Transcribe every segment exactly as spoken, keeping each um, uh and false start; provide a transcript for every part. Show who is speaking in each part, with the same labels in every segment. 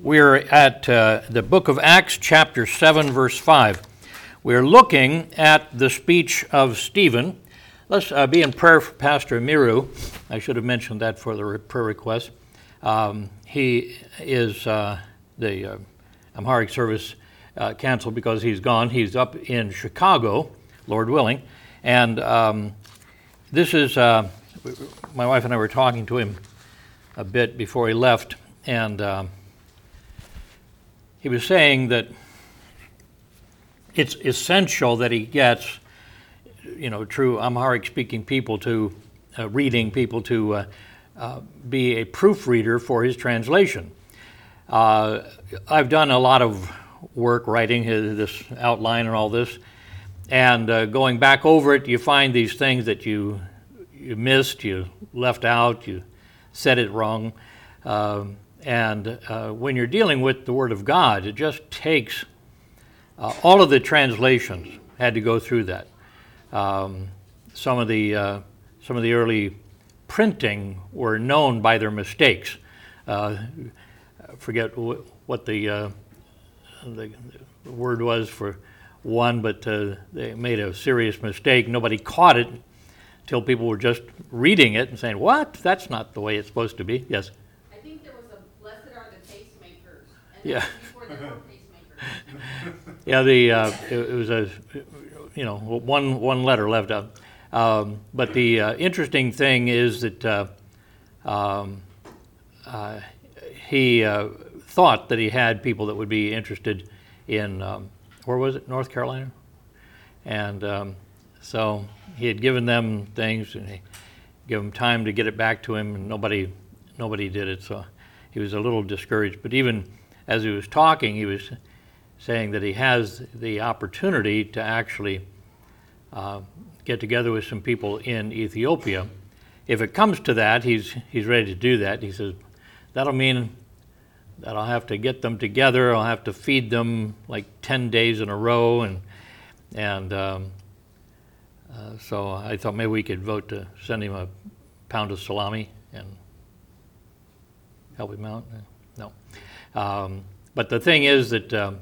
Speaker 1: We're at uh, the book of Acts, chapter seven, verse five. We're looking at the speech of Stephen. Let's uh, be in prayer for Pastor Miru. I should have mentioned that for the prayer request. Um, he is uh, the uh, Amharic service uh, canceled because he's gone. He's up in Chicago, Lord willing. And um, this is, uh, my wife and I were talking to him a bit before he left, and uh, he was saying that it's essential that he gets, you know, true Amharic-speaking people to, uh, reading people to uh, uh, be a proofreader for his translation. Uh, I've done a lot of work writing his, this outline and all this, and uh, going back over it, you find these things that you you missed, you left out, you said it wrong. Um, and uh, when you're dealing with the Word of God, it just takes, uh, all of the translations had to go through that. Um, some of the uh, some of the early printing were known by their mistakes. Uh, I forget w- what the, uh, the the word was for one, but uh, they made a serious mistake. Nobody caught it until people were just reading it and saying, "What? That's not the way it's supposed to be." Yes.
Speaker 2: I think there was a "Blessed are the tastemakers," and
Speaker 1: yeah.
Speaker 2: before there were tastemakers.
Speaker 1: yeah. The uh, it, it was a you know one one letter left out. Um, but the uh, interesting thing is that uh, um, uh, he uh, thought that he had people that would be interested in um, where was it, North Carolina, and um, so he had given them things and he gave them time to get it back to him, and nobody nobody did it. So he was a little discouraged. But even as he was talking, he was saying that he has the opportunity to actually uh, get together with some people in Ethiopia. If it comes to that, he's he's ready to do that. He says, that'll mean that I'll have to get them together. I'll have to feed them like ten days in a row. And and um, uh, so I thought maybe we could vote to send him a pound of salami and help him out. No. Um, but the thing is that um,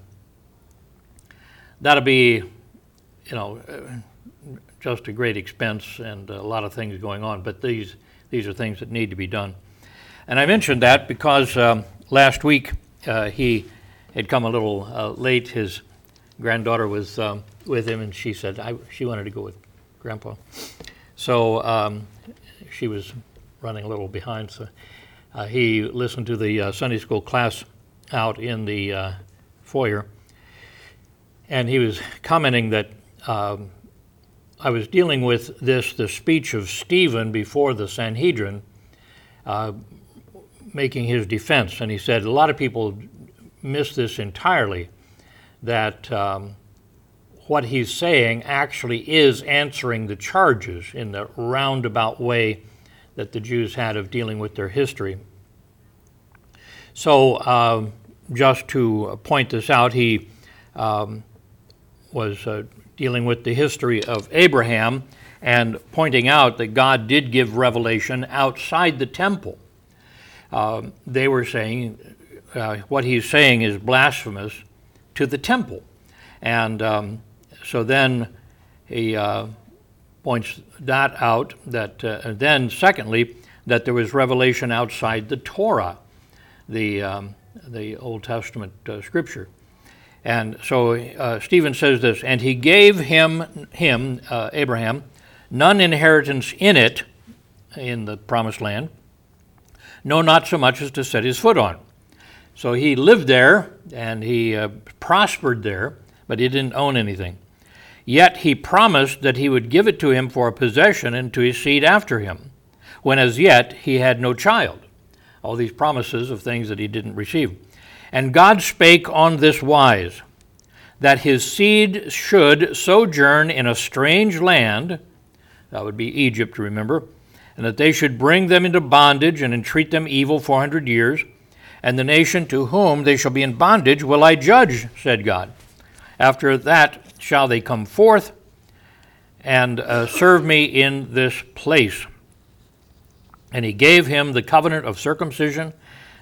Speaker 1: that'll be, you know, just a great expense and a lot of things going on. But these these are things that need to be done. And I mentioned that because um, last week uh, he had come a little uh, late. His granddaughter was um, with him, and she said I, she wanted to go with Grandpa. So um, she was running a little behind. So uh, he listened to the uh, Sunday school class out in the uh, foyer, and he was commenting that um, I was dealing with this, the speech of Stephen before the Sanhedrin, uh, making his defense. And he said a lot of people miss this entirely, that um, what he's saying actually is answering the charges in the roundabout way that the Jews had of dealing with their history. So uh, just to point this out, he um, was uh, dealing with the history of Abraham and pointing out that God did give revelation outside the temple. Uh, they were saying uh, what he's saying is blasphemous to the temple. And um, so then he uh, points that out, that uh, and then secondly, that there was revelation outside the Torah, the, um, the Old Testament uh, scripture. And so uh, Stephen says this, and he gave him, him uh, Abraham, none inheritance in it, in the promised land, no, not so much as to set his foot on. So he lived there, and he uh, prospered there, but he didn't own anything. Yet he promised that he would give it to him for a possession and to his seed after him, when as yet he had no child. All these promises of things that he didn't receive. And God spake on this wise, that his seed should sojourn in a strange land, that would be Egypt, remember, and that they should bring them into bondage and entreat them evil four hundred years. And the nation to whom they shall be in bondage will I judge, said God. After that shall they come forth and uh, serve me in this place. And he gave him the covenant of circumcision,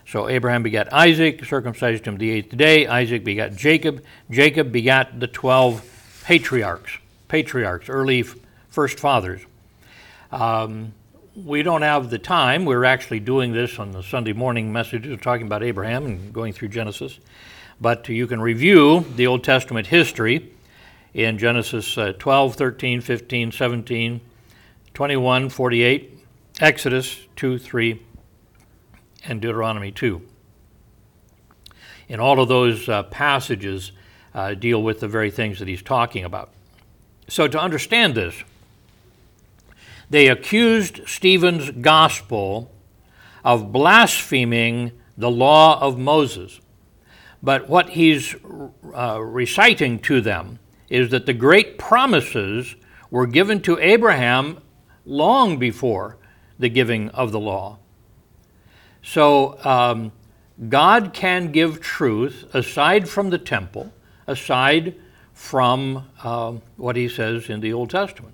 Speaker 1: So Abraham begat Isaac, circumcised him the eighth day. Isaac begat Jacob. Jacob begat the twelve patriarchs, patriarchs, early first fathers. Um, we don't have the time. We're actually doing this on the Sunday morning messages, talking about Abraham and going through Genesis. But you can review the Old Testament history in Genesis uh, twelve, thirteen, fifteen, seventeen, twenty-one, forty-eight, Exodus two, three, and Deuteronomy two. And all of those uh, passages uh, deal with the very things that he's talking about. So to understand this, they accused Stephen's gospel of blaspheming the law of Moses. But what he's uh, reciting to them is that the great promises were given to Abraham long before the giving of the law. So um, God can give truth aside from the temple, aside from uh, what he says in the Old Testament.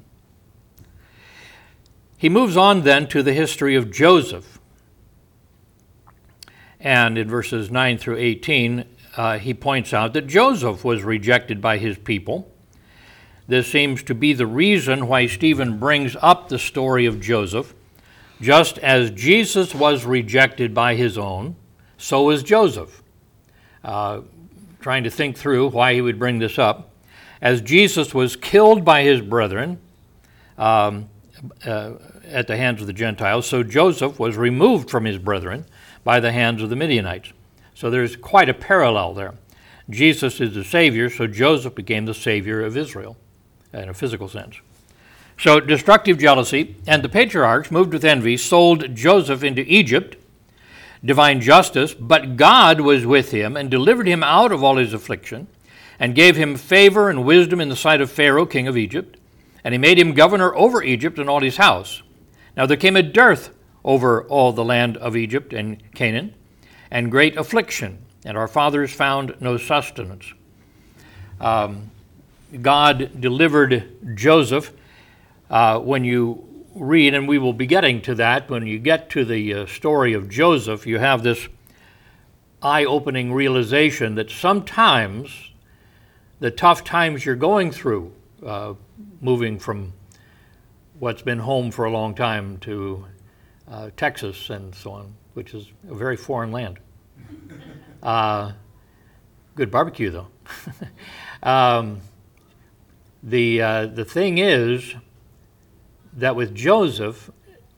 Speaker 1: He moves on then to the history of Joseph. And in verses nine through eighteen, uh, he points out that Joseph was rejected by his people. This seems to be the reason why Stephen brings up the story of Joseph. Just as Jesus was rejected by his own, so was Joseph. Uh, trying to think through why he would bring this up. As Jesus was killed by his brethren um, uh, at the hands of the Gentiles, so Joseph was removed from his brethren by the hands of the Midianites. So there's quite a parallel there. Jesus is the Savior, so Joseph became the Savior of Israel in a physical sense. So destructive jealousy and the patriarchs, moved with envy, sold Joseph into Egypt, divine justice, but God was with him and delivered him out of all his affliction and gave him favor and wisdom in the sight of Pharaoh, king of Egypt, and he made him governor over Egypt and all his house. Now there came a dearth over all the land of Egypt and Canaan, and great affliction, and our fathers found no sustenance. Um, God delivered Joseph. Uh, when you read, and we will be getting to that, when you get to the uh, story of Joseph, you have this eye-opening realization that sometimes the tough times you're going through, uh, moving from what's been home for a long time to uh, Texas and so on, which is a very foreign land. Uh, good barbecue, though. um, the uh, the thing is that with Joseph,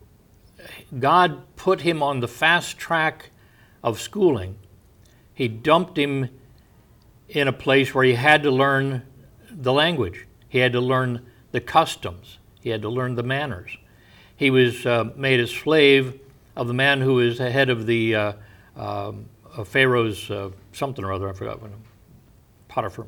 Speaker 1: God put him on the fast track of schooling. He dumped him in a place where he had to learn the language. He had to learn the customs. He had to learn the manners. He was uh, made a slave of the man who is the head of the uh, uh, of Pharaoh's uh, something or other, I forgot what, Potiphar.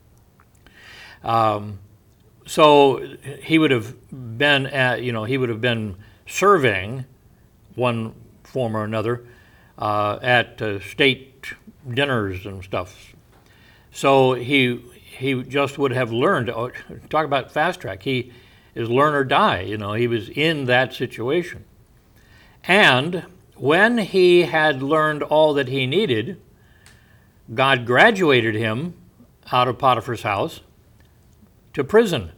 Speaker 1: Um, So he would have been, at, you know, he would have been serving one form or another uh, at uh, state dinners and stuff. So he he just would have learned. Oh, talk about fast track. He is learn or die. You know, he was in that situation. And when he had learned all that he needed, God graduated him out of Potiphar's house to prison.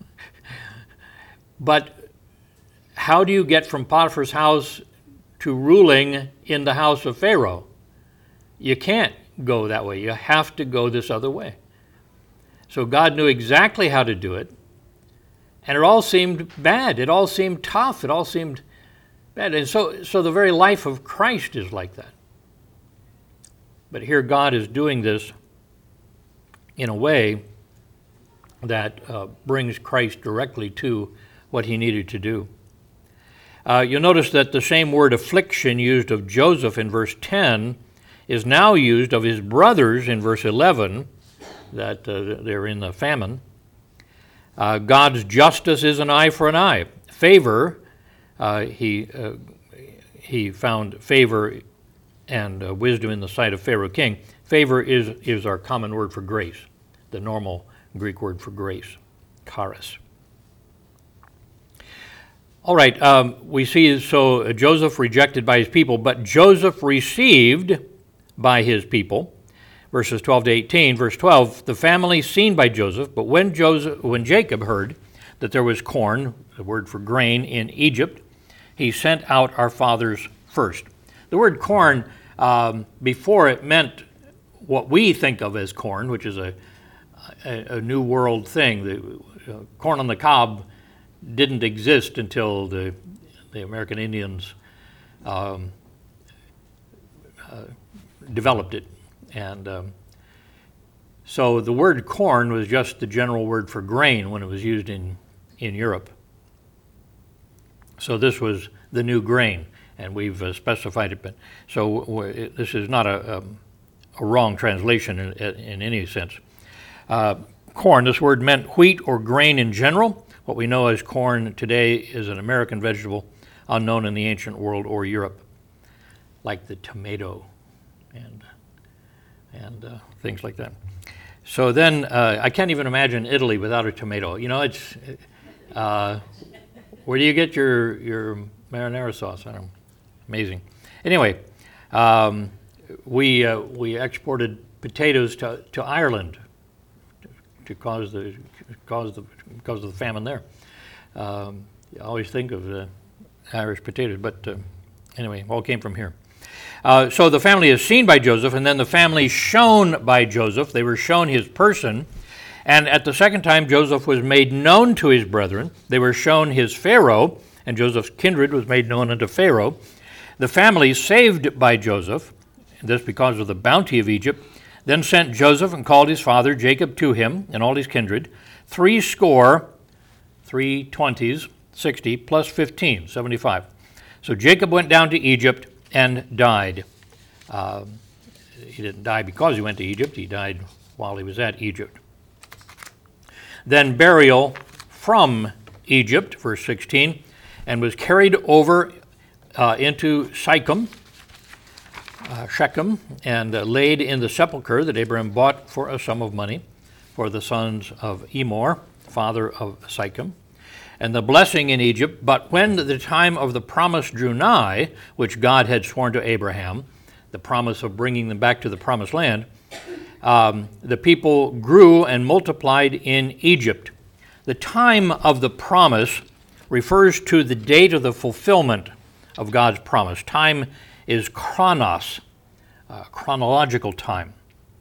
Speaker 1: But how do you get from Potiphar's house to ruling in the house of Pharaoh? You can't go that way. You have to go this other way. So God knew exactly how to do it, and it all seemed bad. It all seemed tough. It all seemed bad. And so, so the very life of Christ is like that. But here God is doing this in a way that uh, brings Christ directly to what he needed to do. Uh, you'll notice that the same word affliction used of Joseph in verse ten is now used of his brothers in verse eleven, that uh, they're in the famine. Uh, God's justice is an eye for an eye. Favor, uh, he, uh, he found favor and uh, wisdom in the sight of Pharaoh king. Favor is, is our common word for grace, the normal Greek word for grace, charis. All right, um, we see, so uh, Joseph rejected by his people, but Joseph received by his people. Verses twelve to eighteen, verse twelve, the family seen by Joseph, but when Joseph, when Jacob heard that there was corn, the word for grain, in Egypt, he sent out our fathers first. The word corn, um, before it meant what we think of as corn, which is a, a, a new world thing. The uh, corn on the cob didn't exist until the, the American Indians um, uh, developed it. And um, so the word corn was just the general word for grain when it was used in, in Europe. So this was the new grain, and we've uh, specified it. But so it, this is not a, um, a wrong translation in, in any sense. Uh, corn, this word meant wheat or grain in general. What we know as corn today is an American vegetable unknown in the ancient world or Europe, like the tomato and and uh, things like that. So then uh, I can't even imagine Italy without a tomato. You know, it's uh, where do you get your your marinara sauce? I don't know. Amazing. Anyway, um, we uh, we exported potatoes to, to Ireland to, to cause the cause the because of the famine there. Um, I always think of the Irish potatoes, but uh, anyway, all came from here. Uh, so the family is seen by Joseph, and then the family shown by Joseph. They were shown his person, and at the second time Joseph was made known to his brethren. They were shown his Pharaoh, and Joseph's kindred was made known unto Pharaoh. The family saved by Joseph, and this because of the bounty of Egypt, then sent Joseph and called his father Jacob to him and all his kindred, three score, three twenties, sixty, plus fifteen, seventy-five. So Jacob went down to Egypt and died. Uh, he didn't die because he went to Egypt. He died while he was at Egypt. Then burial from Egypt, verse sixteen, and was carried over uh, into Shechem, uh, Shechem, and uh, laid in the sepulchre that Abraham bought for a sum of money for the sons of Emor, father of Shechem. And the blessing in Egypt, but when the time of the promise drew nigh, which God had sworn to Abraham, the promise of bringing them back to the promised land, um, the people grew and multiplied in Egypt. The time of the promise refers to the date of the fulfillment of God's promise. Time is chronos, uh, chronological time.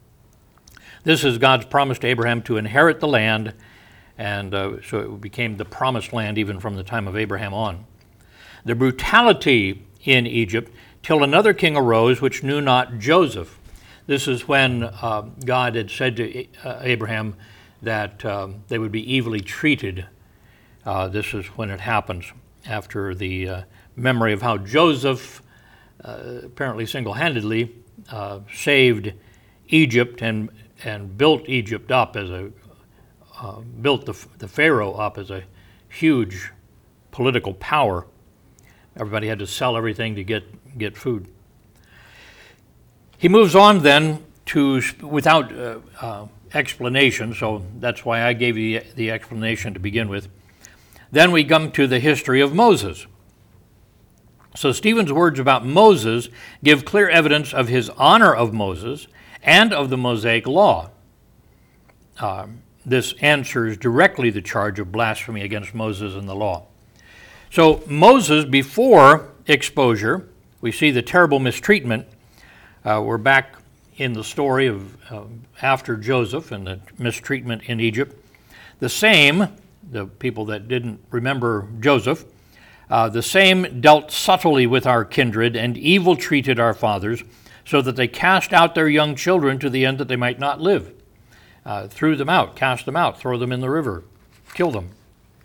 Speaker 1: This is God's promise to Abraham to inherit the land, and uh, so it became the promised land even from the time of Abraham on. The brutality in Egypt till another king arose which knew not Joseph. This is when uh, God had said to uh, Abraham that um, they would be evilly treated. Uh, this is when it happens, after the uh, memory of how Joseph uh, apparently single-handedly uh, saved Egypt and and built Egypt up as a uh, built the, the Pharaoh up as a huge political power. Everybody had to sell everything to get get food. He moves on then to, without uh, uh, explanation, so that's why I gave you the, the explanation to begin with. Then we come to the history of Moses. So Stephen's words about Moses give clear evidence of his honor of Moses and of the Mosaic law. Uh, this answers directly the charge of blasphemy against Moses and the law. So Moses, before exposure, we see the terrible mistreatment. Uh, we're back in the story of uh, after Joseph and the mistreatment in Egypt. The same, the people that didn't remember Joseph, uh, the same dealt subtly with our kindred and evil treated our fathers, so that they cast out their young children to the end that they might not live. Uh, threw them out, cast them out, throw them in the river, kill them.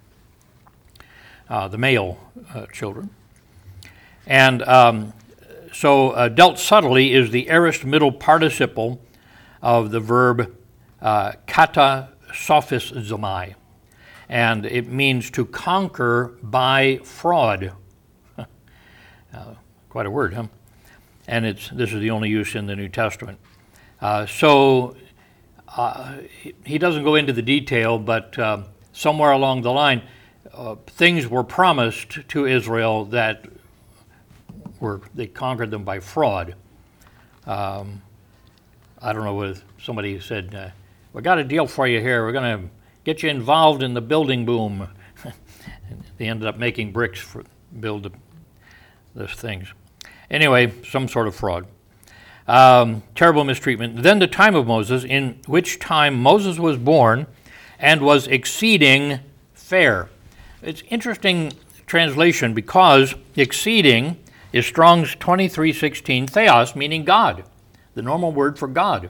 Speaker 1: Uh, the male uh, children. And um, so uh, dealt subtly is the aorist middle participle of the verb uh, kata sophizomai. And it means to conquer by fraud. uh, quite a word, huh? And it's this is the only use in the New Testament. Uh, so uh, he doesn't go into the detail, but uh, somewhere along the line, uh, things were promised to Israel that were, they conquered them by fraud. Um, I don't know whether somebody said, uh, we got a deal for you here. We're going to get you involved in the building boom. They ended up making bricks for build the, those things. Anyway, some sort of fraud. Um, terrible mistreatment. Then the time of Moses, in which time Moses was born and was exceeding fair. It's interesting translation because exceeding is Strong's twenty-three sixteen, theos, meaning God, the normal word for God.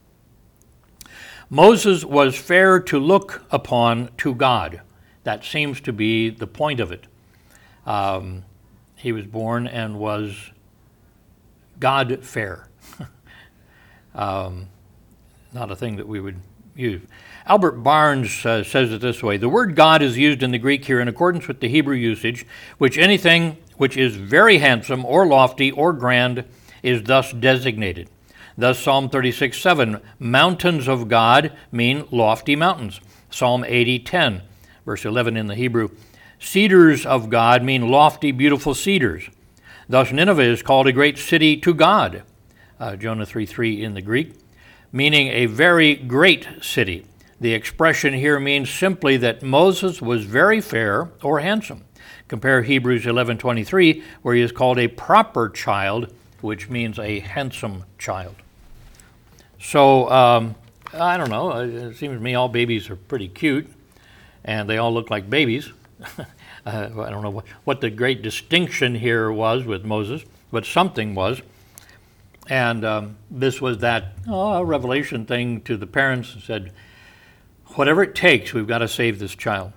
Speaker 1: Moses was fair to look upon to God. That seems to be the point of it. Um, he was born and was God fair. um, not a thing that we would use. Albert Barnes uh, says it this way: the word God is used in the Greek here in accordance with the Hebrew usage, which anything which is very handsome or lofty or grand is thus designated. Thus Psalm thirty-six seven, mountains of God mean lofty mountains. Psalm eighty ten, verse eleven in the Hebrew, cedars of God mean lofty, beautiful cedars. Thus Nineveh is called a great city to God, uh, Jonah three three in the Greek, meaning a very great city. The expression here means simply that Moses was very fair or handsome. Compare Hebrews eleven twenty-three, where he is called a proper child, which means a handsome child. So, um, I don't know, it seems to me all babies are pretty cute, and they all look like babies. uh, I don't know what, what the great distinction here was with Moses, but something was. And um, this was that oh, revelation thing to the parents and said, whatever it takes, we've got to save this child.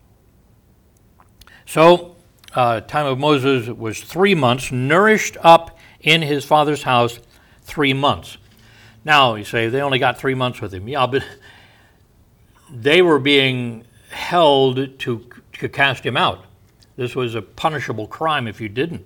Speaker 1: So, uh, time of Moses was three months, nourished up in his father's house three months. Now, you say, they only got three months with him. Yeah, but they were being held to, to cast him out. This was a punishable crime if you didn't.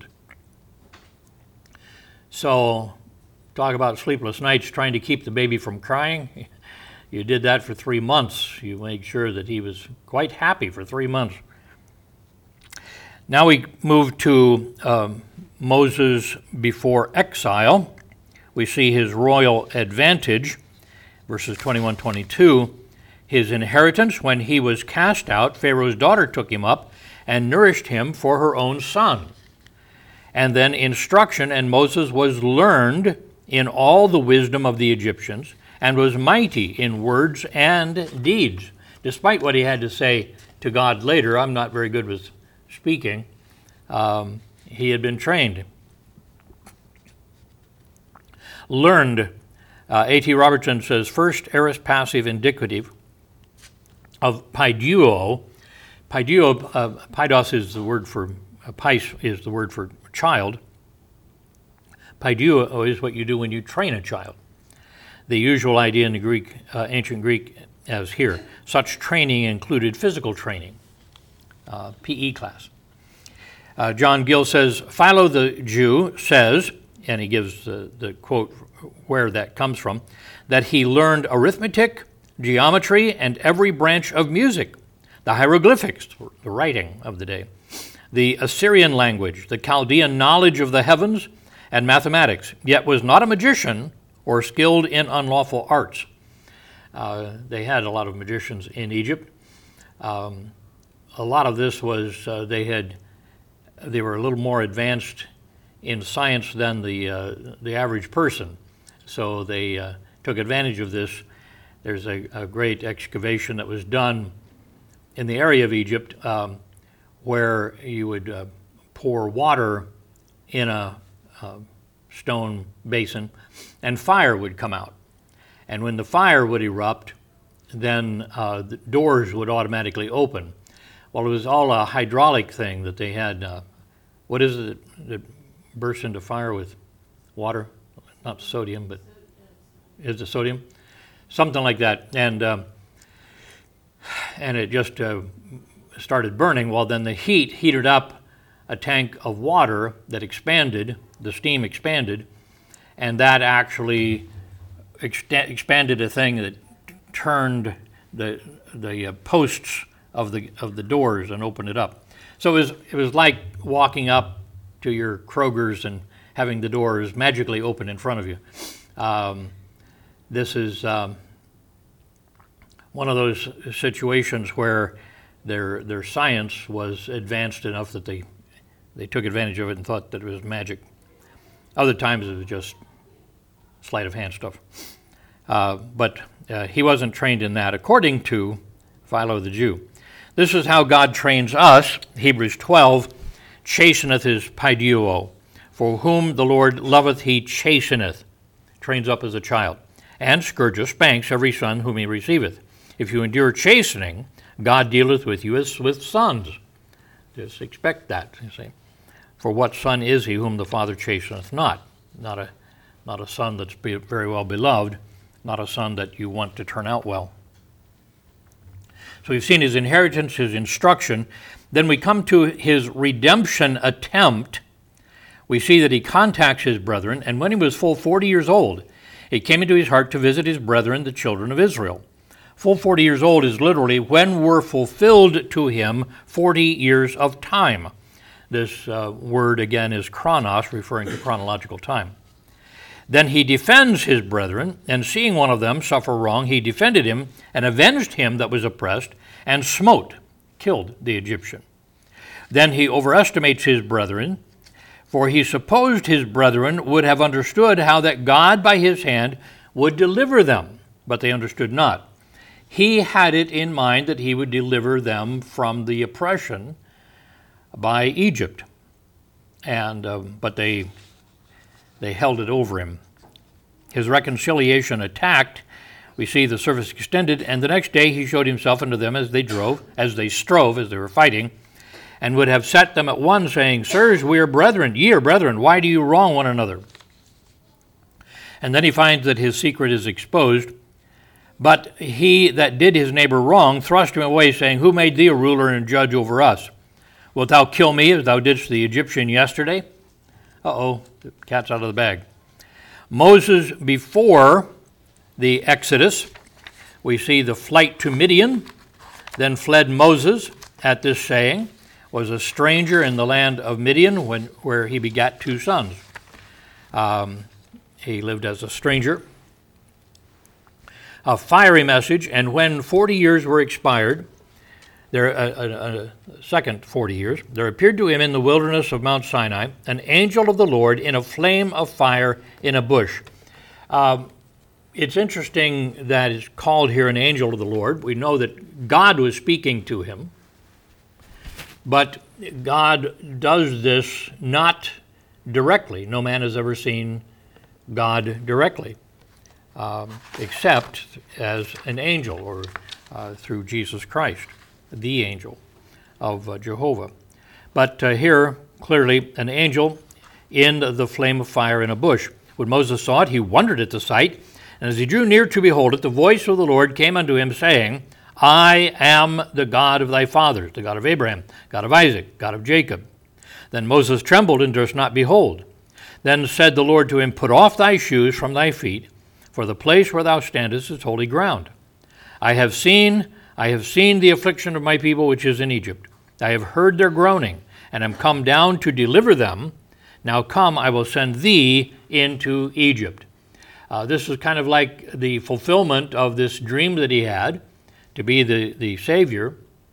Speaker 1: So, talk about sleepless nights trying to keep the baby from crying. You did that for three months. You made sure that he was quite happy for three months. Now we move to um, Moses before exile. We see his royal advantage, verses twenty-one twenty-two. His inheritance, when he was cast out, Pharaoh's daughter took him up and nourished him for her own son. And then instruction, and Moses was learned in all the wisdom of the Egyptians, and was mighty in words and deeds. Despite what he had to say to God later, I'm not very good with speaking, um, he had been trained. Learned, uh, A T Robertson says, first aorist passive indicative of paiduo. Paiduo, uh, paidos is the word for, uh, pais is the word for child. Paiduo is what you do when you train a child. The usual idea in the Greek, uh, ancient Greek, as here. Such training included physical training, uh, P E class. Uh, John Gill says, Philo the Jew says, and he gives the, the quote where that comes from, that he learned arithmetic, geometry, and every branch of music, the hieroglyphics, the writing of the day, the Assyrian language, the Chaldean knowledge of the heavens, and mathematics, yet was not a magician or skilled in unlawful arts. Uh, they had a lot of magicians in Egypt. Um, a lot of this was uh, they had they were a little more advanced in science than the uh, the average person, so they uh, took advantage of this. There's a, a great excavation that was done in the area of Egypt um, where you would uh, pour water in a uh, stone basin, and fire would come out. And when the fire would erupt, then uh, the doors would automatically open. Well, it was all a hydraulic thing that they had. Uh, what is it that bursts into fire with water? Not sodium, but is it sodium? Something like that. And um, and it just uh, started burning. Well, then the heat heated up a tank of water that expanded, the steam expanded, and that actually ext- expanded a thing that turned the the uh, posts of the of the doors and opened it up. So it was it was like walking up to your Kroger's and having the doors magically open in front of you. Um, this is um, one of those situations where their their science was advanced enough that they they took advantage of it and thought that it was magic. Other times it was just sleight of hand stuff. Uh, but uh, he wasn't trained in that, according to Philo the Jew. This is how God trains us. Hebrews twelve, chasteneth his paiduo, for whom the Lord loveth he chasteneth, trains up as a child, and scourgeth, spanks every son whom he receiveth. If you endure chastening, God dealeth with you as with sons. Just expect that, you see. For what son is he whom the Father chasteneth not? Not a, not a son that's be very well beloved, not a son that you want to turn out well. So we've seen his inheritance, his instruction. Then we come to his redemption attempt. We see that he contacts his brethren, and when he was full forty years old, it came into his heart to visit his brethren, the children of Israel. Full forty years old is literally when were fulfilled to him forty years of time. This uh, word again is chronos, referring to chronological time. Then he defends his brethren, and seeing one of them suffer wrong, he defended him and avenged him that was oppressed, and smote, killed the Egyptian. Then he overestimates his brethren, for he supposed his brethren would have understood how that God by his hand would deliver them, but they understood not. He had it in mind that he would deliver them from the oppression by Egypt, and uh, but they they held it over him. His reconciliation attacked. We see the service extended, and the next day he showed himself unto them as they drove, as they strove, as they were fighting, and would have set them at one, saying, Sirs, we are brethren, ye are brethren, why do you wrong one another? And then he finds that his secret is exposed. But he that did his neighbor wrong thrust him away, saying, Who made thee a ruler and judge over us? Wilt thou kill me as thou didst the Egyptian yesterday? Uh-oh, the cat's out of the bag. Moses, before the Exodus, we see the flight to Midian. Then fled Moses at this saying, was a stranger in the land of Midian, when, where he begat two sons. Um, he lived as a stranger. A fiery message, and when forty years were expired, there a, a, a second forty years, there appeared to him in the wilderness of Mount Sinai an angel of the Lord in a flame of fire in a bush. Um, it's interesting that it's called here an angel of the Lord. We know that God was speaking to him, but God does this not directly. No man has ever seen God directly. Um, except as an angel or uh, through Jesus Christ, the angel of uh, Jehovah. But uh, here, clearly, an angel in the flame of fire in a bush. When Moses saw it, he wondered at the sight, and as he drew near to behold it, the voice of the Lord came unto him, saying, I am the God of thy fathers, the God of Abraham, God of Isaac, God of Jacob. Then Moses trembled and durst not behold. Then said the Lord to him, Put off thy shoes from thy feet, for the place where thou standest is holy ground. I have seen, I have seen the affliction of my people which is in Egypt. I have heard their groaning, and am come down to deliver them. Now come, I will send thee into Egypt. Uh, this is kind of like the fulfillment of this dream that he had to be the, the Savior.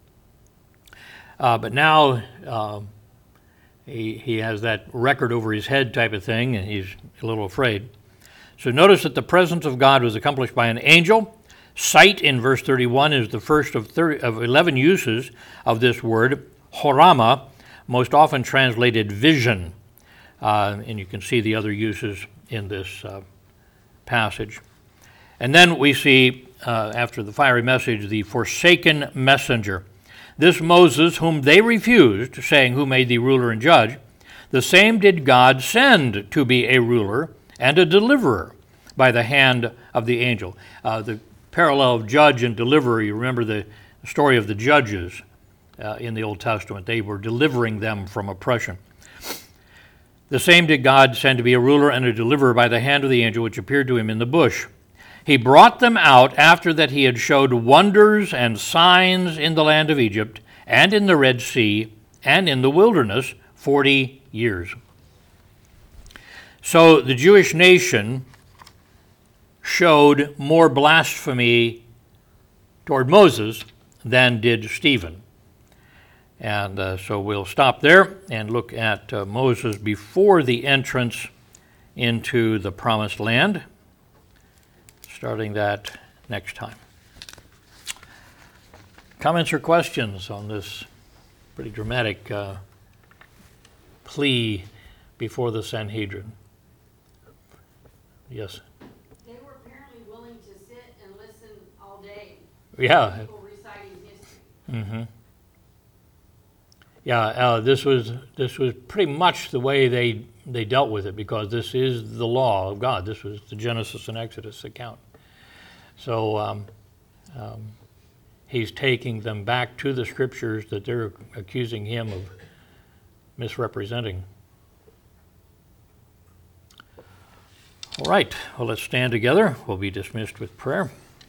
Speaker 1: Uh, but now uh, he, he has that record over his head type of thing, and he's a little afraid. So notice that the presence of God was accomplished by an angel. Sight in verse thirty-one is the first of, thirty, of eleven uses of this word, horama, most often translated vision. Uh, and you can see the other uses in this uh, passage. And then we see, uh, after the fiery message, the forsaken messenger. This Moses, whom they refused, saying, Who made thee ruler and judge? The same did God send to be a ruler and a deliverer by the hand of the angel. Uh, the parallel of judge and deliverer, you remember the story of the judges uh, in the Old Testament. They were delivering them from oppression. The same did God send to be a ruler and a deliverer by the hand of the angel which appeared to him in the bush. He brought them out after that he had showed wonders and signs in the land of Egypt, and in the Red Sea, and in the wilderness forty years. So the Jewish nation showed more blasphemy toward Moses than did Stephen. And uh, so we'll stop there and look at uh, Moses before the entrance into the Promised Land, starting that next time. Comments or questions on this pretty dramatic uh, plea before the Sanhedrin? Yes?
Speaker 2: They were apparently willing to sit and listen all day.
Speaker 1: Yeah.
Speaker 2: People reciting history.
Speaker 1: Mm-hmm. Yeah, uh, this was this was pretty much the way they they dealt with it, because this is the law of God. This was the Genesis and Exodus account. So um, um, he's taking them back to the scriptures that they're accusing him of misrepresenting. All right, well, let's stand together. We'll be dismissed with prayer.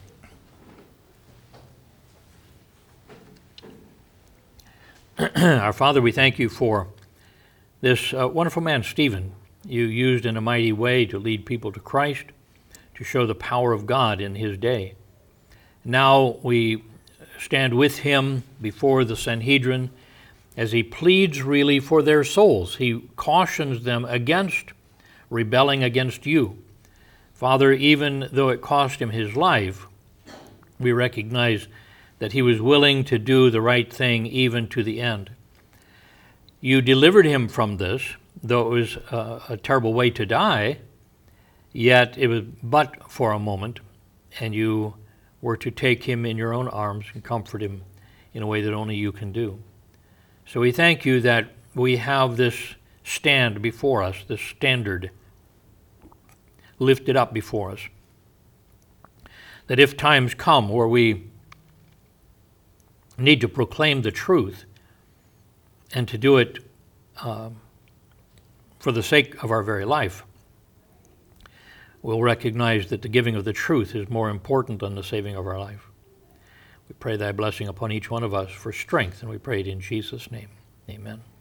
Speaker 1: Our Father, we thank you for this uh, wonderful man, Stephen, you used in a mighty way to lead people to Christ, to show the power of God in his day. Now we stand with him before the Sanhedrin as he pleads really for their souls. He cautions them against rebelling against you. Father, even though it cost him his life, we recognize that he was willing to do the right thing even to the end. You delivered him from this, though it was a, a terrible way to die, yet it was but for a moment, and you were to take him in your own arms and comfort him in a way that only you can do. So we thank you that we have this stand before us, this standard lifted up before us, that if times come where we need to proclaim the truth and to do it uh, for the sake of our very life, we'll recognize that the giving of the truth is more important than the saving of our life. We pray thy blessing upon each one of us for strength, and we pray it in Jesus' name. Amen.